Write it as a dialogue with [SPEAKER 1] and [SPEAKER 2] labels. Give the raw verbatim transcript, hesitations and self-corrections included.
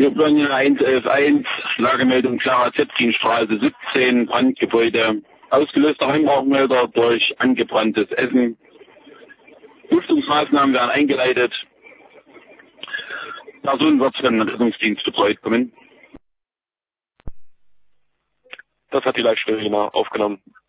[SPEAKER 1] Wir planen eins elf eins, Lagemeldung Clara Zetkinstraße siebzehn, Brandgebäude, ausgelöster Heimrauchmelder durch angebranntes Essen. Lüftungsmaßnahmen werden eingeleitet. Person wird von Rettungsdienst betreut kommen.
[SPEAKER 2] Das hat die Live-Stelle aufgenommen.